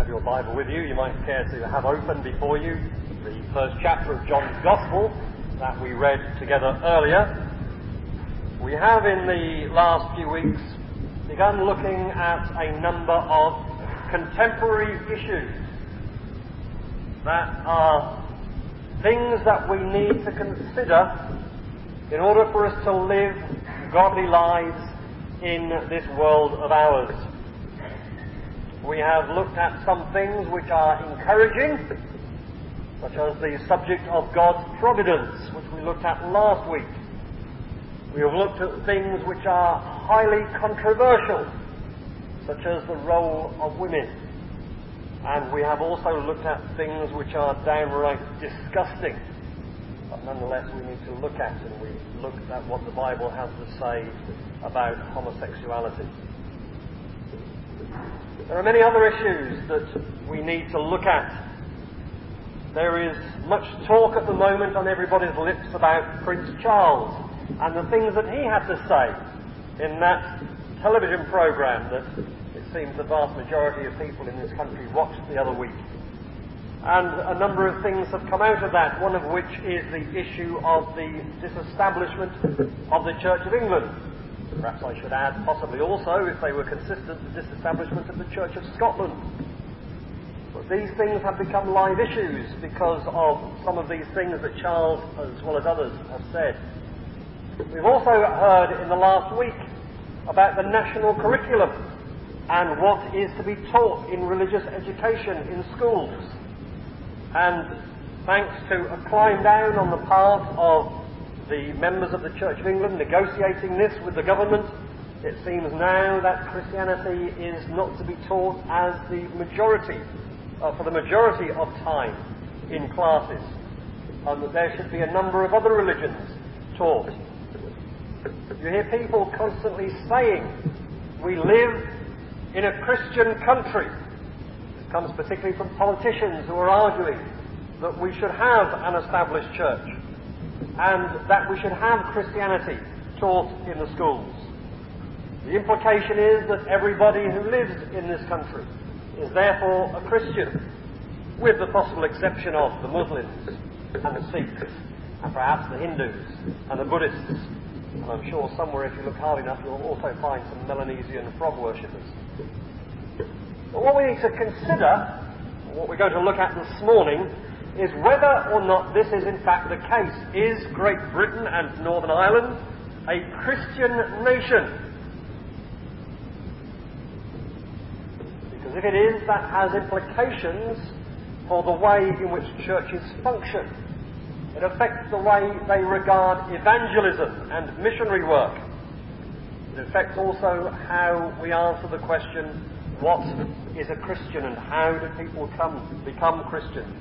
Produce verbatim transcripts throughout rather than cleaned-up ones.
your Bible with you, you might care to have open before you the first chapter of John's Gospel that we read together earlier. We have in the last few weeks begun looking at a number of contemporary issues that are things that we need to consider in order for us to live godly lives in this world of ours. We have looked at some things which are encouraging, such as the subject of God's providence, which we looked at last week. We have looked at things which are highly controversial, such as the role of women. And we have also looked at things which are downright disgusting, but nonetheless we need to look at, and we looked at what the Bible has to say about homosexuality. There are many other issues that we need to look at. There is much talk at the moment on everybody's lips about Prince Charles and the things that he had to say in that television programme that it seems the vast majority of people in this country watched the other week. And a number of things have come out of that, one of which is the issue of the disestablishment of the Church of England. Perhaps I should add, possibly also, if they were consistent, the disestablishment of the Church of Scotland. But these things have become live issues because of some of these things that Charles, as well as others, have said. We've also heard in the last week about the national curriculum and what is to be taught in religious education in schools. And thanks to a climb down on the part of the members of the Church of England negotiating this with the government, it seems now that Christianity is not to be taught as the majority, uh, for the majority of time in classes, and that there should be a number of other religions taught. You hear people constantly saying, we live in a Christian country. It comes particularly from politicians who are arguing that we should have an established church and that we should have Christianity taught in the schools. The implication is that everybody who lives in this country is therefore a Christian, with the possible exception of the Muslims and the Sikhs and perhaps the Hindus and the Buddhists. And I'm sure somewhere, if you look hard enough, you'll also find some Melanesian frog worshippers. But what we need to consider, what we're going to look at this morning, is whether or not this is in fact the case. Is Great Britain and Northern Ireland a Christian nation? Because if it is, that has implications for the way in which churches function. It affects the way they regard evangelism and missionary work. It affects also how we answer the question, what is a Christian and how do people come become Christians?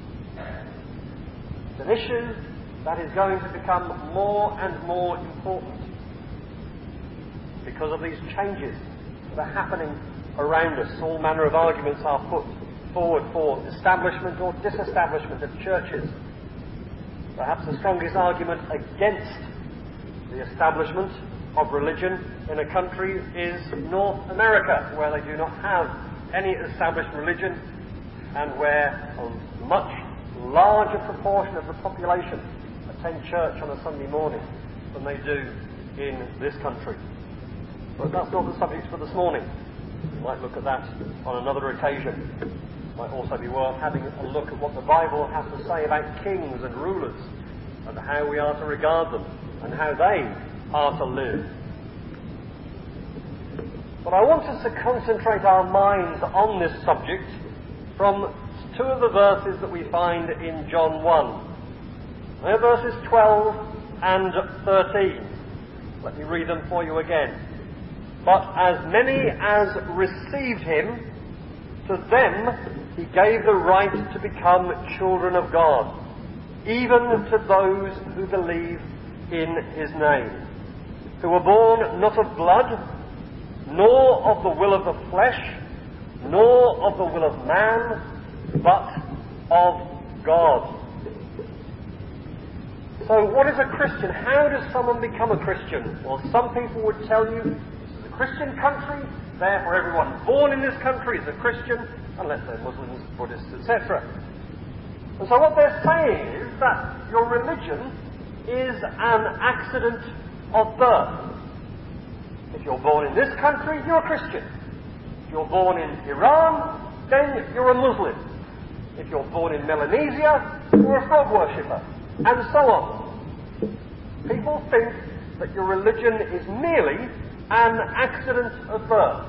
It's an issue that is going to become more and more important because of these changes that are happening around us. All manner of arguments are put forward for establishment or disestablishment of churches. Perhaps the strongest argument against the establishment of religion in a country is North America, where they do not have any established religion and where a much larger proportion of the population attend church on a Sunday morning than they do in this country. But that's not the subject for this morning. We might look at that on another occasion. It might also be worth having a look at what the Bible has to say about kings and rulers and how we are to regard them and how they are to live. But I want us to concentrate our minds on this subject from two of the verses that we find in John one. They're verses twelve and thirteen. Let me read them for you again. But as many as received him, to them he gave the right to become children of God, even to those who believe in his name, who were born not of blood, nor of the will of the flesh, nor of the will of man, but of God. So what is a Christian? How does someone become a Christian? Well, some people would tell you, this is a Christian country, therefore everyone born in this country is a Christian, unless they're Muslims, Buddhists, et cetera. And so what they're saying is that your religion is an accident of birth. If you're born in this country, you're a Christian. If you're born in Iran, then you're a Muslim. If you're born in Melanesia, you're a frog worshipper, and so on. People think that your religion is merely an accident of birth.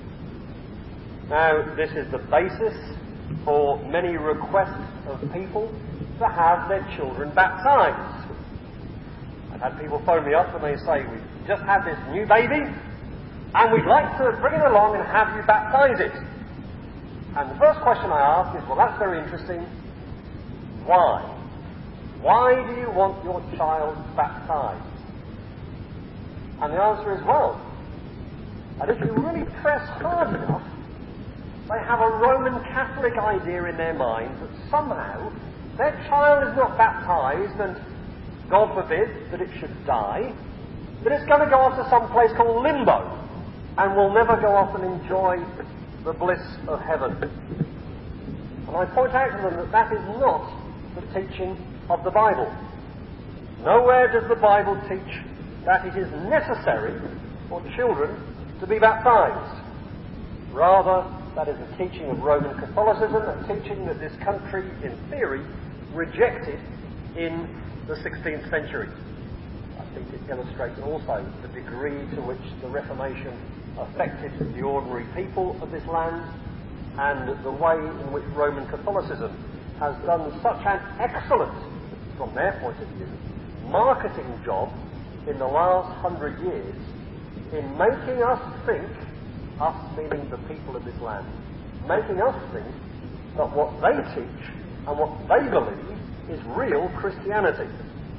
Now, this is the basis for many requests of people to have their children baptized. I've had people phone me up and they say, we've just had this new baby, and we'd like to bring it along and have you baptize it. And the first question I ask is, well, that's very interesting. Why? Why do you want your child baptized? And the answer is, well, and if you really press hard enough, they have a Roman Catholic idea in their minds that somehow their child is not baptized and, God forbid, that it should die, that it's going to go off to some place called limbo and will never go off and enjoy the bliss of heaven. And I point out to them that that is not the teaching of the Bible. Nowhere does the Bible teach that it is necessary for children to be baptized. Rather, that is a teaching of Roman Catholicism, a teaching that this country, in theory, rejected in the sixteenth century. I think it illustrates also the degree to which the Reformation affected the ordinary people of this land, and the way in which Roman Catholicism has done such an excellent, from their point of view, marketing job in the last hundred years in making us think, us meaning the people of this land, making us think that what they teach and what they believe is real Christianity.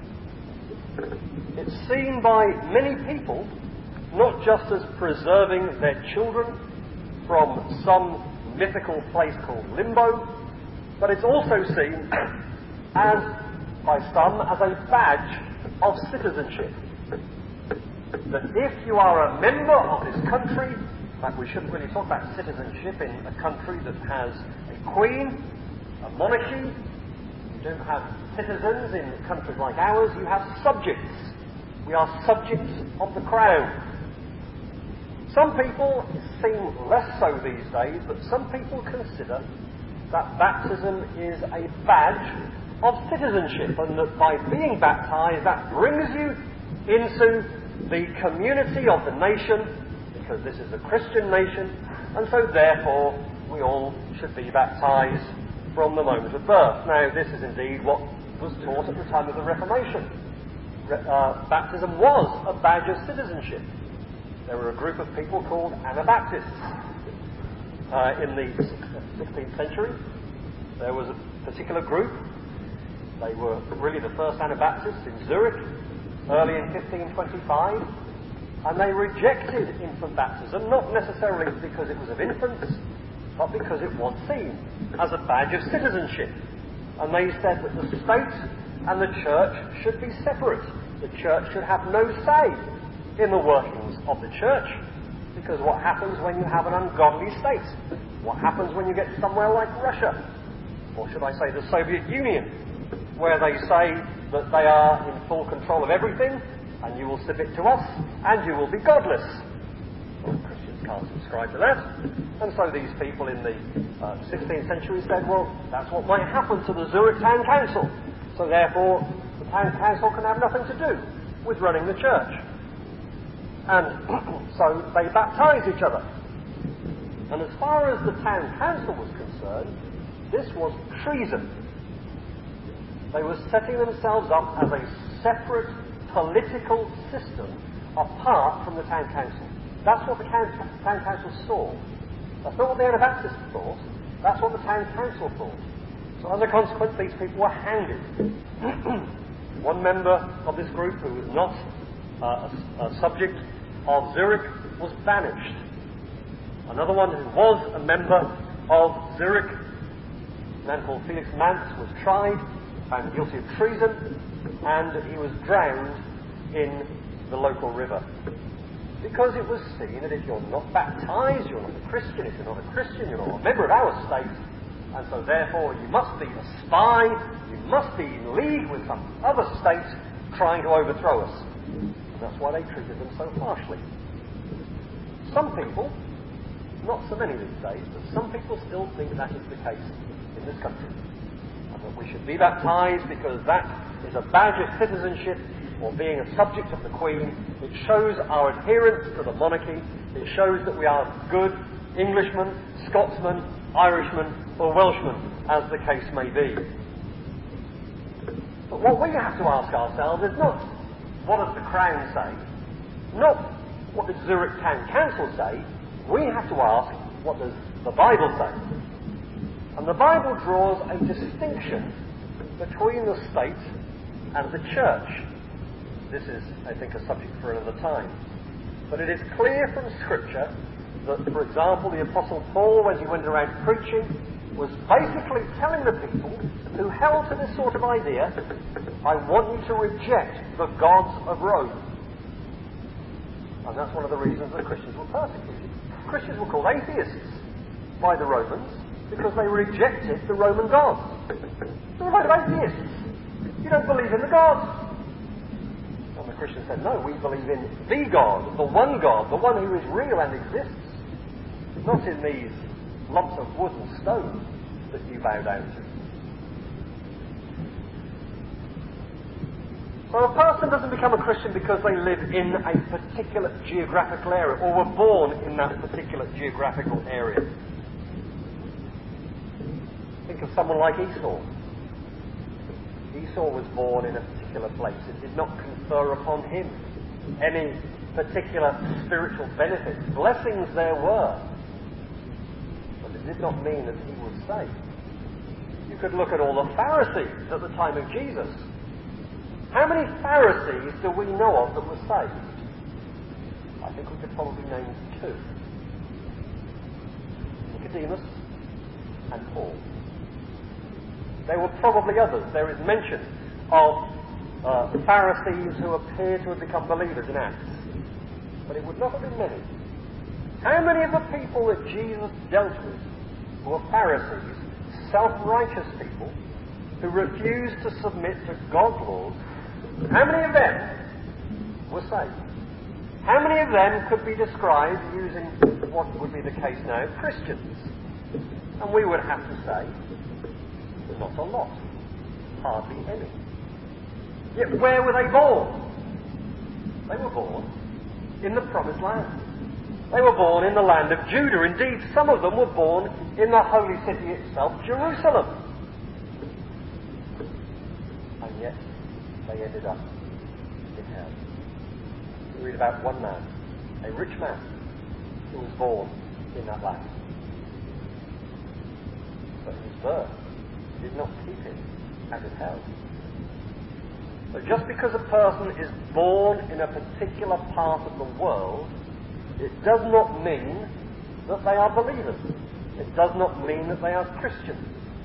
It's seen by many people not just as preserving their children from some mythical place called limbo, but it's also seen as, by some, as a badge of citizenship. That if you are a member of this country, in fact we shouldn't really talk about citizenship in a country that has a queen, a monarchy. You don't have citizens in countries like ours, you have subjects. We are subjects of the crown. Some people, it seems less so these days, but some people consider that baptism is a badge of citizenship, and that by being baptized, that brings you into the community of the nation, because this is a Christian nation, and so therefore we all should be baptized from the moment of birth. Now, this is indeed what was taught at the time of the Reformation. Uh, baptism was a badge of citizenship. There were a group of people called Anabaptists uh, in the sixteenth century. There was a particular group. They were really the first Anabaptists in Zurich, early in fifteen twenty-five, and they rejected infant baptism, not necessarily because it was of infants, but because it was seen as a badge of citizenship. And they said that the state and the church should be separate. The church should have no say in the workings of the church, because what happens when you have an ungodly state? What happens when you get somewhere like Russia, or should I say the Soviet Union, where they say that they are in full control of everything, and you will submit to us, and you will be godless? Well, Christians can't subscribe to that. And so these people in the uh, sixteenth century said, well, that's what might happen to the Zurich Town Council. So therefore, the Town Council can have nothing to do with running the church. And so they baptized each other. And as far as the Town Council was concerned, this was treason. They were setting themselves up as a separate political system apart from the Town Council. That's what the Town, town Council saw. That's not what the Anabaptists thought. That's what the Town Council thought. So as a consequence, these people were hanged. One member of this group, who was not uh, a, a subject of Zurich, was banished. Another one who was a member of Zurich, a man called Felix Manz, was tried, found guilty of treason, and he was drowned in the local river. because it was seen that if you're not baptized, you're not a Christian. If you're not a Christian, you're not a member of our state. And so therefore you must be a spy, you must be in league with some other state trying to overthrow us. And that's why they treated them so harshly. Some people, not so many these days, but some people still think that is the case in this country. And that we should be baptized because that is a badge of citizenship, or being a subject of the Queen. It shows our adherence to the monarchy. It shows that we are good Englishmen, Scotsmen, Irishmen, or Welshmen, as the case may be. But what we have to ask ourselves is not what does the Crown say, not what does Zurich Town Council say. We have to ask what does the Bible say. And the Bible draws a distinction between the state and the church. This is, I think, a subject for another time. But it is clear from Scripture that, for example, the Apostle Paul, when he went around preaching, was basically telling the people who held to this sort of idea, I want you to reject the gods of Rome. And that's one of the reasons that Christians were persecuted. Christians were called atheists by the Romans because they rejected the Roman gods. They're a load of atheists. You don't believe in the gods. And the Christian said, no, we believe in the God, the one God, the one who is real and exists, not in these lumps of wood and stone that you bow down to. So a person doesn't become a Christian because they live in a particular geographical area or were born in that particular geographical area. Think of someone like Esau. Esau was born in a particular place. It did not confer upon him any particular spiritual benefits. Blessings there were, but it did not mean that he was saved. You could look at all the Pharisees at the time of Jesus. How many Pharisees do we know of that were saved? I think we could probably name two. Nicodemus and Paul. There were probably others. There is mention of uh, Pharisees who appear to have become believers in Acts. But it would not have been many. How many of the people that Jesus dealt with were Pharisees, self-righteous people, who refused to submit to God's laws? How many of them were saved? How many of them could be described using what would be the case now, Christians? And we would have to say, not a lot. Hardly any. Yet where were they born? They were born in the Promised Land. They were born in the land of Judah. Indeed, some of them were born in the holy city itself, Jerusalem. And yet, they ended up in hell. We read about one man, a rich man, who was born in that land. But his birth did not keep him out of hell. So just because a person is born in a particular part of the world, it does not mean that they are believers. It does not mean that they are Christians.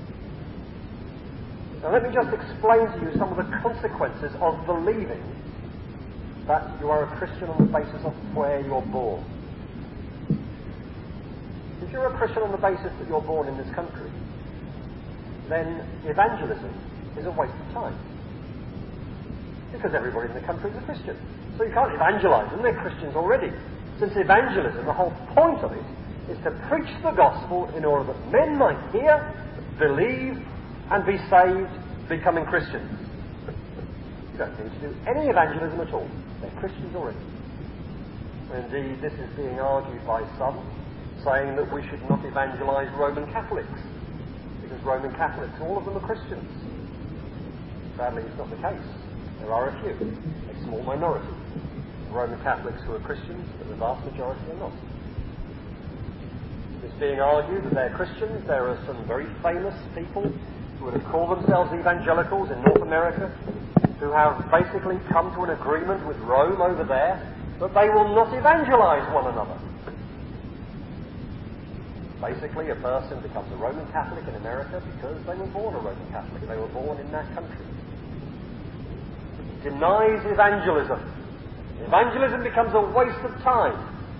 Now let me just explain to you some of the consequences of believing that you are a Christian on the basis of where you're born. If you're a Christian on the basis that you're born in this country, then evangelism is a waste of time. Because everybody in the country is a Christian. So you can't evangelize them, they're Christians already. Since evangelism, the whole point of it, is to preach the gospel in order that men might hear, believe, and be saved, becoming Christians. You don't need to do any evangelism at all. They're Christians already. Indeed, this is being argued by some, saying that we should not evangelize Roman Catholics. Because Roman Catholics, all of them are Christians. Sadly, it's not the case. There are a few, a small minority, Roman Catholics who are Christians, but the vast majority are not. It's being argued that they're Christians. There are some very famous people who would have called themselves evangelicals in North America, who have basically come to an agreement with Rome over there that they will not evangelize one another. Basically, a person becomes a Roman Catholic in America because they were born a Roman Catholic. They were born in that country. It denies evangelism. Evangelism becomes a waste of time.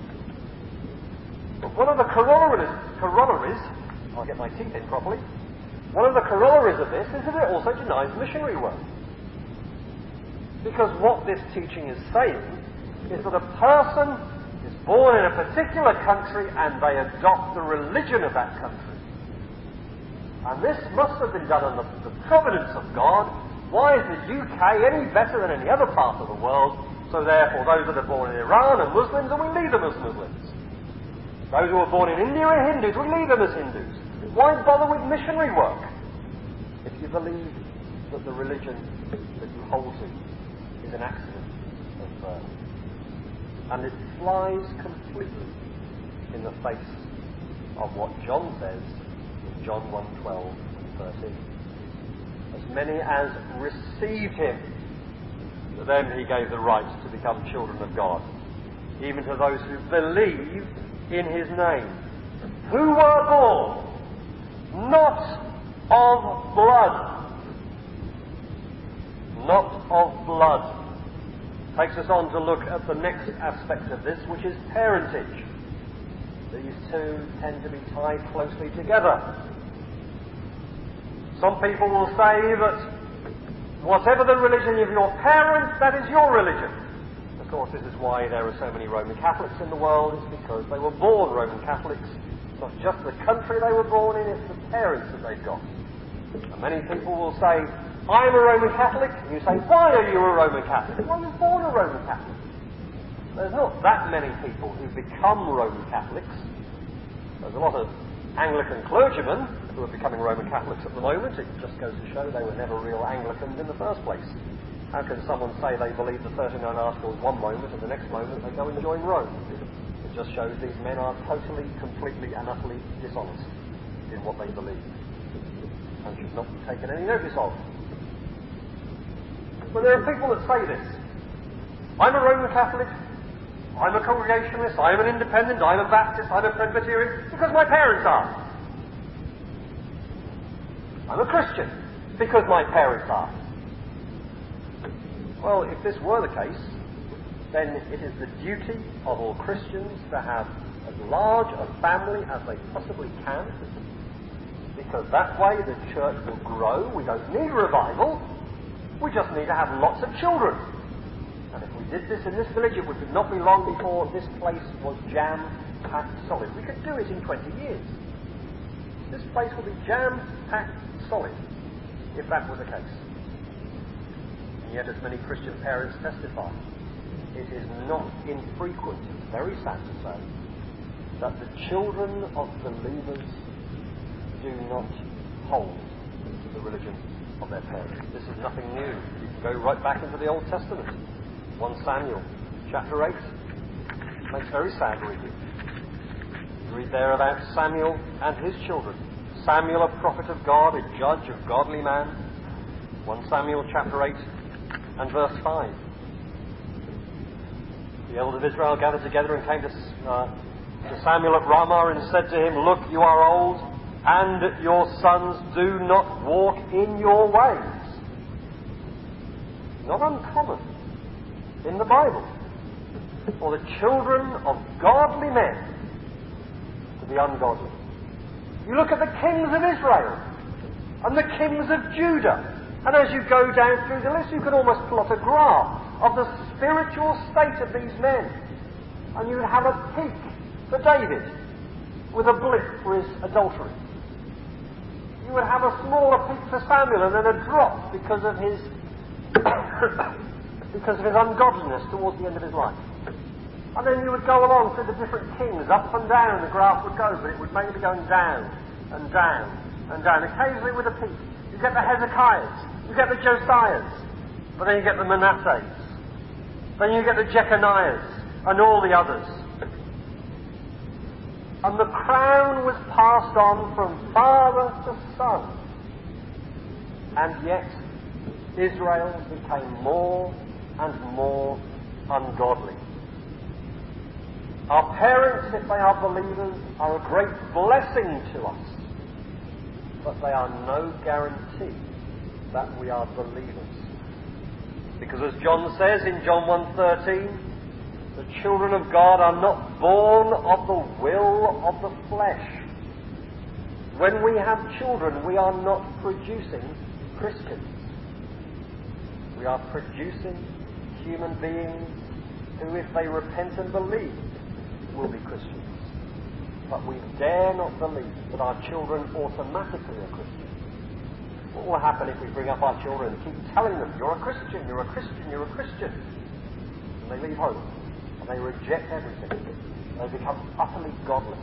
But one of the corollaries, corollaries, I'll get my teeth in properly, one of the corollaries of this is that it also denies missionary work. Because what this teaching is saying is that a person is born in a particular country and they adopt the religion of that country. And this must have been done under the providence of God. Why is the U K any better than any other part of the world? So therefore those that are born in Iran are Muslims and we leave them as Muslims. Those who are born in India are Hindus, we leave them as Hindus. Why bother with missionary work if you believe that the religion that you hold to is an accident of birth? And it flies completely in the face of what John says in John one twelve and thirteen. As many as received him, to them he gave the right to become children of God, even to those who believed in his name, who were born not of blood, not of blood. Takes us on to look at the next aspect of this, which is parentage. These two tend to be tied closely together. Some people will say that whatever the religion of your parents, that is your religion. Of course, this is why there are so many Roman Catholics in the world. It's because they were born Roman Catholics. Not just the country they were born in, it's the parents that they've got. And many people will say, I'm a Roman Catholic. And you say, why are you a Roman Catholic? Well, you were born a Roman Catholic. There's not that many people who become Roman Catholics. There's a lot of Anglican clergymen who are becoming Roman Catholics at the moment. It just goes to show they were never real Anglicans in the first place. How can someone say they believe the thirty-nine Articles one moment and the next moment they go and join Rome? It just shows these men are totally, completely and utterly dishonest in what they believe and should not be taken any notice of. But there are people that say this. I'm a Roman Catholic, I'm a Congregationalist, I'm an Independent, I'm a Baptist, I'm a Presbyterian, because my parents are. I'm a Christian, because my parents are. Well, if this were the case, then it is the duty of all Christians to have as large a family as they possibly can, because that way the church will grow. We don't need revival. We just need to have lots of children. And if we did this in this village, it would not be long before this place was jam-packed solid. We could do it in twenty years. This place will be jam-packed solid if that were the case. And yet, as many Christian parents testify, it is not infrequent, very sad to say, that the children of believers do not hold to the religion of their parents. This is nothing new. You can go right back into the Old Testament. First Samuel, chapter eight. Makes very sad reading. You read there about Samuel and his children. Samuel, a prophet of God, a judge, a godly man. First Samuel, chapter eight, and verse five. The elders of Israel gathered together and came to, uh, to Samuel at Ramah and said to him, Look, you are old, and your sons do not walk in your ways. Not uncommon in the Bible for the children of godly men to be ungodly. You look at the kings of Israel and the kings of Judah, and as you go down through the list, you can almost plot a graph of the spiritual state of these men. And you'd have a peak for David with a blip for his adultery. You would have a smaller peak for Samuel and then a drop because of his because of his ungodliness towards the end of his life. And then you would go along through the different kings, up and down the graph would go, but it would mainly be going down and down and down, occasionally with a peak. You get the Hezekiahs, you get the Josiahs, but then you get the Manassehs, then you get the Jeconiahs and all the others. And the crown was passed on from father to son. And yet, Israel became more and more ungodly. Our parents, if they are believers, are a great blessing to us. But they are no guarantee that we are believers. Because as John says in John one thirteen, The children of God are not born of the will of the flesh. When we have children, we are not producing Christians. We are producing human beings who, if they repent and believe, will be Christians. But we dare not believe that our children automatically are Christians. What will happen if we bring up our children and keep telling them, you're a Christian, you're a Christian, you're a Christian? And they leave home, and they reject everything. They become utterly godless.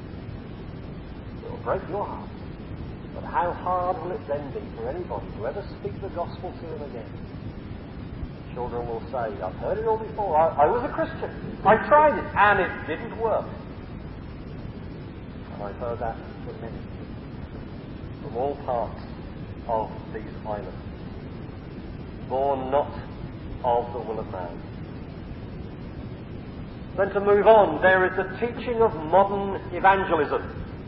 It will break your heart. But how hard will it then be for anybody to ever speak the gospel to them again? Children will say, I've heard it all before. I, I was a Christian. I tried it, and it didn't work. And I've heard that from many, from all parts of these islands. Born not of the will of man. Then to move on, there is the teaching of modern evangelism.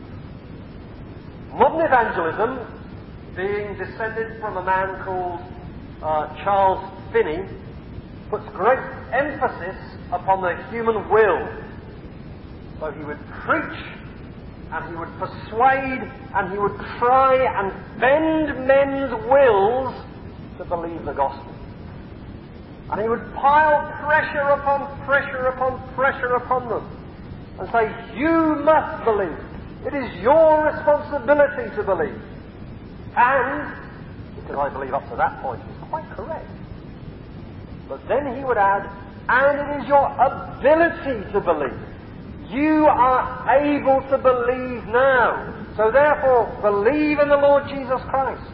Modern evangelism, being descended from a man called uh, Charles Finney, puts great emphasis upon the human will. So he would preach, and he would persuade, and he would try and bend men's wills to believe the gospel. And he would pile pressure upon pressure upon pressure upon them and say, you must believe. It is your responsibility to believe. And, because I believe up to that point is quite correct, but then he would add, and it is your ability to believe. You are able to believe now. So therefore, believe in the Lord Jesus Christ.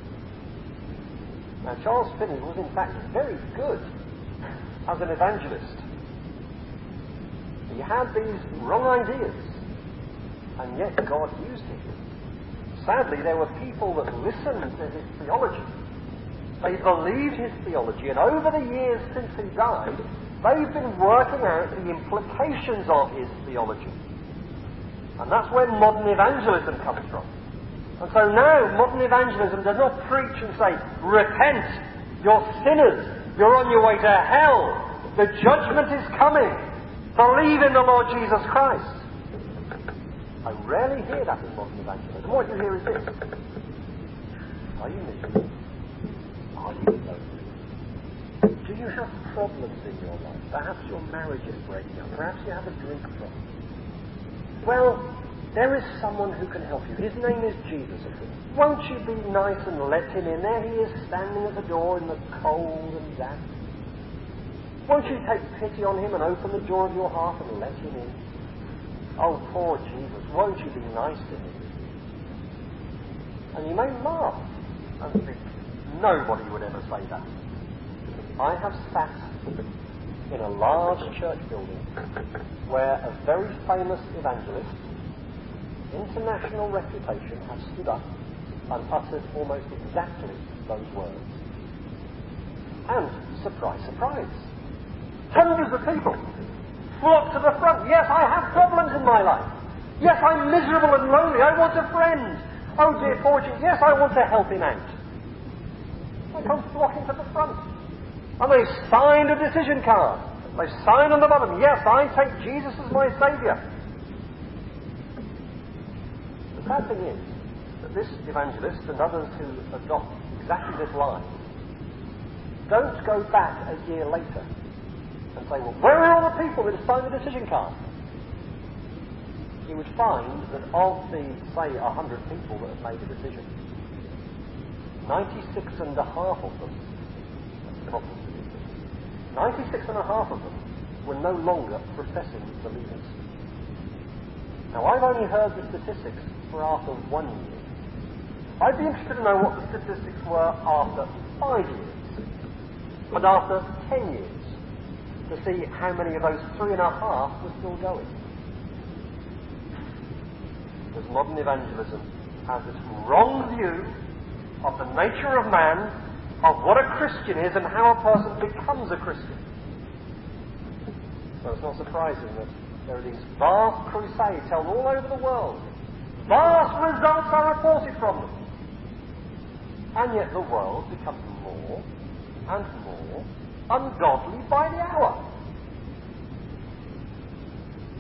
Now, Charles Finney was in fact very good as an evangelist. He had these wrong ideas, and yet God used him. Sadly, there were people that listened to his theology. They believed his theology, and over the years since he died, they've been working out the implications of his theology. And that's where modern evangelism comes from. And so now, modern evangelism does not preach and say, repent, you're sinners, you're on your way to hell, the judgment is coming, believe in the Lord Jesus Christ. I rarely hear that in modern evangelism. What you hear is this: are you miserable? Are you lonely? Do you have problems in your life? Perhaps your marriage is breaking up. Perhaps you have a drink problem. Well, there is someone who can help you. His name is Jesus. Won't you be nice and let him in? There he is, standing at the door in the cold and damp. Won't you take pity on him and open the door of your heart and let him in? Oh, poor Jesus, won't you be nice to him? And you may laugh and think, nobody would ever say that. I have sat in a large church building where a very famous evangelist, international reputation, has stood up and uttered almost exactly those words. And, surprise, surprise, hundreds of people flock to the front. Yes, I have problems in my life. Yes, I'm miserable and lonely. I want a friend. Oh dear, poor Jesus. Yes, I want to help him out. They come flocking to the front. And they signed a decision card. They signed on the bottom, yes, I take Jesus as my Saviour. The sad thing is that this evangelist and others who adopt exactly this line don't go back a year later and say, well, where are all the people that have signed the decision card? You would find that of the, say, a hundred people that have made a decision, ninety-six and a half of them, ninety-six and a half of them were no longer professing believers. Now, I've only heard the statistics for after one year. I'd be interested to know what the statistics were after five years, and after ten years, to see how many of those three and a half were still going. Because modern evangelism has this wrong view of the nature of man, of what a Christian is, and how a person becomes a Christian. So it's not surprising that there are these vast crusades held all over the world. Vast results are reported from them. And yet the world becomes more and more ungodly by the hour.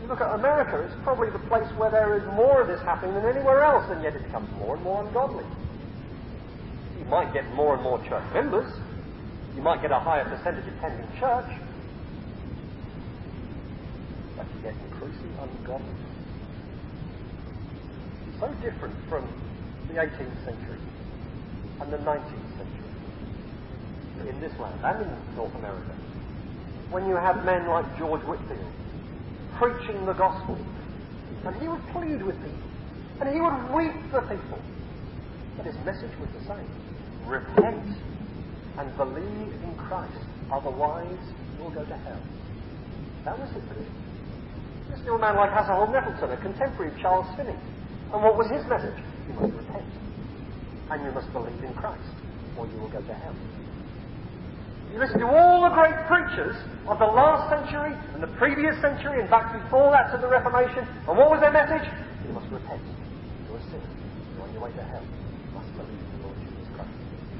look at America, it's probably the place where there is more of this happening than anywhere else, and yet it becomes more and more ungodly. You might get more and more church members. You might get a higher percentage attending church. But you get increasing ungodliness. So different from the eighteenth century and the nineteenth century in this land and in North America. When you have men like George Whitefield preaching the gospel, and he would plead with people, and he would weep for people, but his message was the same. Repent and believe in Christ, otherwise you'll go to hell. That was his position. Listen to a man like Hasselhoff Nettleton, a contemporary of Charles Finney. And what was his message? You must repent. And you must believe in Christ, or you will go to hell. You listen to all the great preachers of the last century and the previous century, and back before that to the Reformation, and what was their message? You must repent. You're a sinner. You're on your way to hell. You must believe in the Lord Jesus Christ.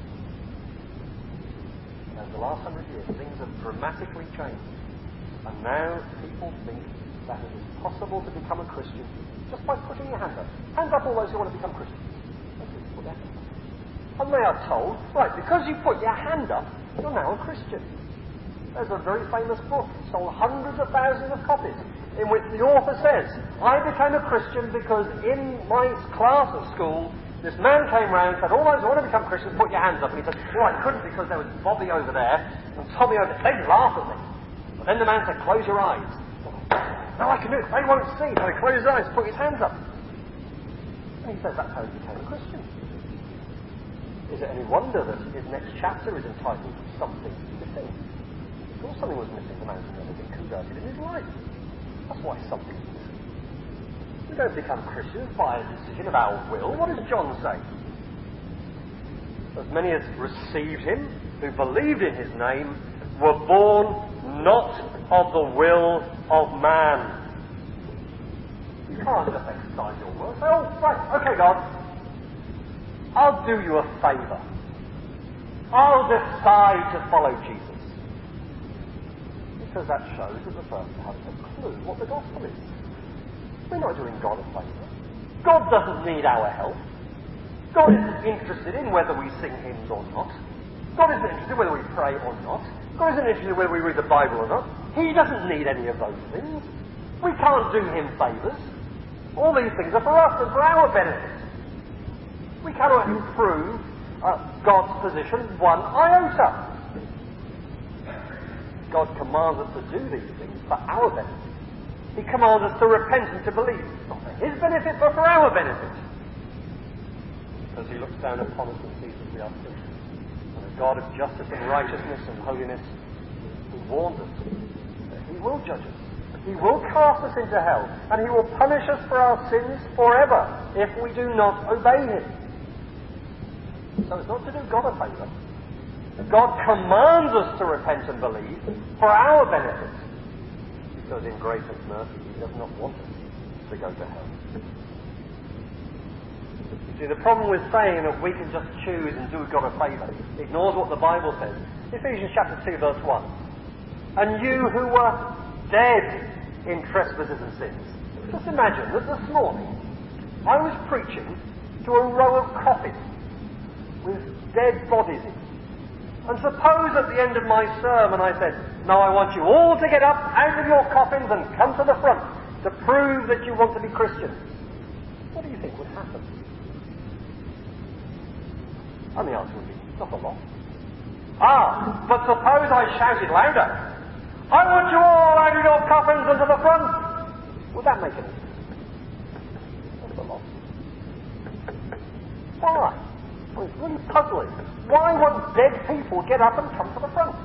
And over the last hundred years, things have dramatically changed. And now people think that it is possible to become a Christian just by putting your hand up. Hands up all those who want to become Christians. That's what put their hand up. And they are told, right, because you put your hand up, you're now a Christian. There's a very famous book, it sold hundreds of thousands of copies, in which the author says, I became a Christian because in my class at school, this man came round and said, all those who want to become Christians, put your hands up. And he said, well, I couldn't because there was Bobby over there and Tommy over there. They'd laugh at me. But then the man said, close your eyes. No, I can do it. They won't see. So he closed his eyes, put his hands up. And he says that's how he became a Christian. Is it any wonder that his next chapter is entitled Something Missing? Of course something was missing. The man's never been converted in his life. That's why something's missing. We don't become Christians by a decision of our will. What does John say? As many as received him, who believed in his name, were born not of the will of man. You can't just exercise your will. Say, oh, right, okay, God, I'll do you a favour. I'll decide to follow Jesus. Because that shows that the person hasn't a clue what the gospel is. We're not doing God a favour. God doesn't need our help. God isn't interested in whether we sing hymns or not. God isn't interested in whether we pray or not. God isn't interested in whether we read the Bible or not. He doesn't need any of those things. We can't do him favours. All these things are for us and for our benefit. We cannot improve uh, God's position one iota. God commands us to do these things for our benefit. He commands us to repent and to believe, not for his benefit, but for our benefit. Because he looks down upon us and sees that we are sinners. And a God of justice and righteousness and holiness who warns us that he will judge us. He will cast us into hell. And he will punish us for our sins forever if we do not obey him. So it's not to do God a favour. God commands us to repent and believe for our benefit. Because in grace and mercy he does not want us to go to hell. You see, the problem with saying that we can just choose and do God a favour ignores what the Bible says. Ephesians chapter two verse one. And you who were dead in trespasses and sins. Just imagine that this morning I was preaching to a row of coffins with dead bodies in. And suppose at the end of my sermon I said, now I want you all to get up out of your coffins and come to the front to prove that you want to be Christians. What do you think would happen? And the answer would be, not a lot. Ah, but suppose I shouted louder, I want you all out of your coffins and to the front. Would that make any sense? Not a lot. Why? Well, it's really puzzling. Why won't dead people get up and come to the front?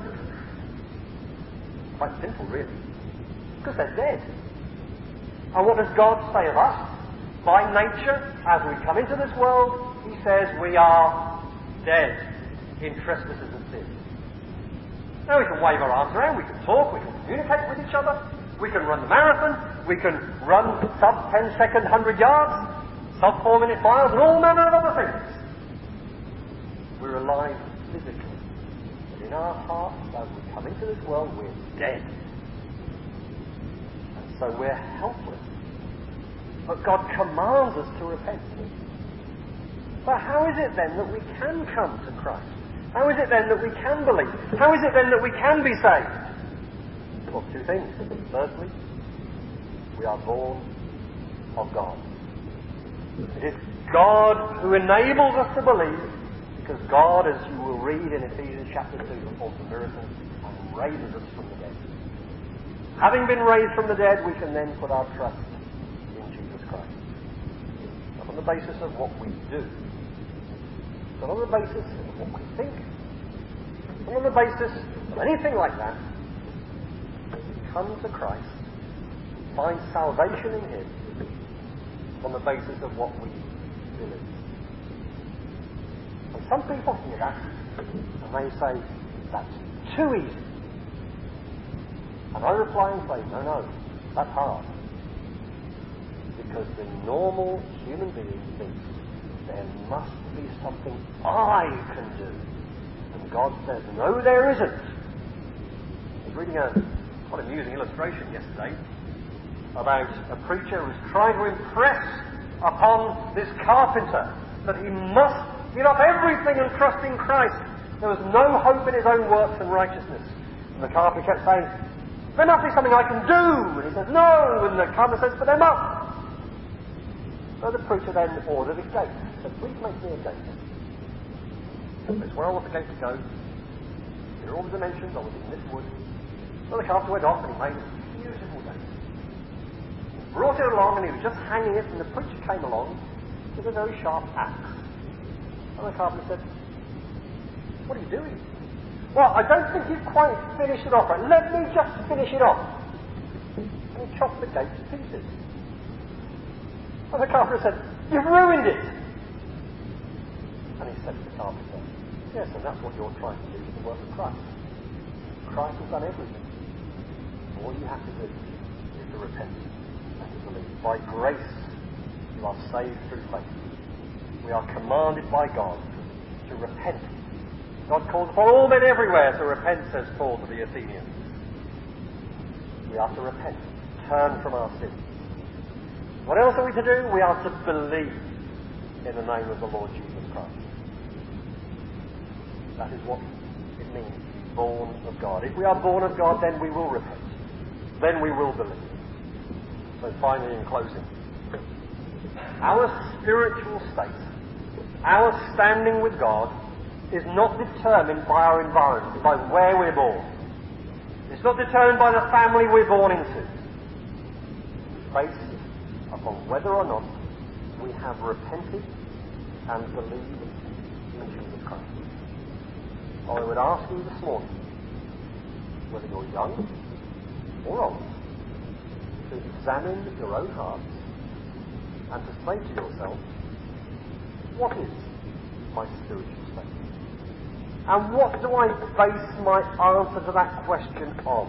Quite simple, really. Because they're dead. And what does God say of us? By nature, as we come into this world, he says we are dead in trespasses and sins. Now we can wave our arms around, we can talk, we can communicate with each other, we can run the marathon, we can run sub ten second one hundred yards, sub four minute miles, and all manner of other things. We're alive physically, but in our hearts, as we come into this world, we're dead. And So we're helpless. But God commands us to repent. So how is it then that we can come to Christ? How is it then that we can believe? How is it then that we can be saved? Well, two things. Firstly, we are born of God. It is God who enables us to believe, because God, as you will read in Ephesians chapter two, performs a miracle and raises us from the dead. Having been raised from the dead, we can then put our trust in Jesus Christ. Not on the basis of what we do, not on the basis of what we think, not on the basis of anything like that. We come to Christ, find salvation in Him, on the basis of what we believe. And some people hear that, and they say, that's too easy. And I reply and say, no, no, that's hard. Because the normal human being thinks there must be something I can do. And God says, no, there isn't. I was reading a quite amusing illustration yesterday about a preacher who was trying to impress upon this carpenter that he must give up everything and trust in Christ. There was no hope in his own works and righteousness. And the carpenter kept saying, there must be something I can do. And he says, no. And the carpenter says, but there must. So the preacher then ordered a gate. He said, please make me a gate. That's where I want the gate to go. Here are all the dimensions. I want it in this wood. So the carpenter went off and he made a beautiful gate. He brought it along and he was just hanging it, and the preacher came along with a very sharp axe. And the carpenter said, what are you doing? Well, I don't think you've quite finished it off. Right? Let me just finish it off. And he chopped the gate to pieces. And the carpenter said, you've ruined it. And he said to the carpenter, yes, and that's what you're trying to do with the work of Christ. Christ has done everything. All you have to do is to repent and to believe. By grace, you are saved through faith. We are commanded by God to repent. God calls upon all men everywhere to repent, says Paul to the Athenians. We are to repent, turn from our sins. What else are we to do? We are to believe in the name of the Lord Jesus Christ. That is what it means to be born of God. If we are born of God, then we will repent. Then we will believe. So finally, in closing, our spiritual state, our standing with God, is not determined by our environment, by where we're born. It's not determined by the family we're born into. It's based upon whether or not we have repented and believed in Jesus Christ. I would ask you this morning, whether you're young or old, to examine your own hearts and to say to yourself, what is my spiritual state? And what do I base my answer to that question on?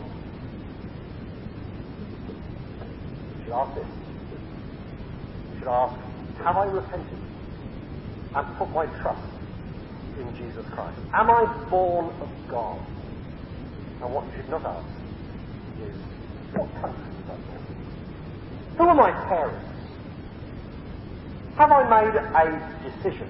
You should ask this. You should ask, have I repented and put my trust in Jesus Christ? Am I born of God? And what you should not ask is, what country was I born in? Who are my parents? Have I made a decision?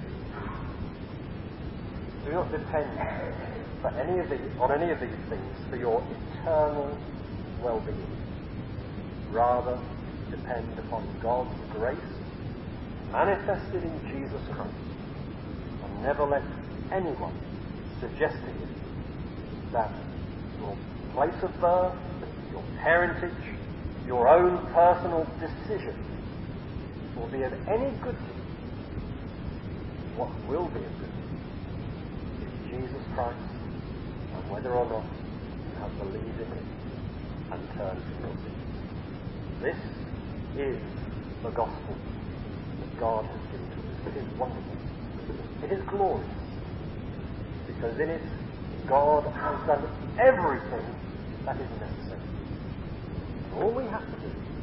Do not depend for any of these, on any of these things for your eternal well-being. Rather, depend upon God's grace manifested in Jesus Christ. And never let anyone suggest to you that your place of birth, your parentage, your own personal decision will be of any good to you. What will be of good to you is Jesus Christ, and whether or not you have believed in Him and turned from your sins. This is the gospel that God has given to us. It is wonderful. It is glorious. Because in it, God has done everything that is necessary. And all we have to do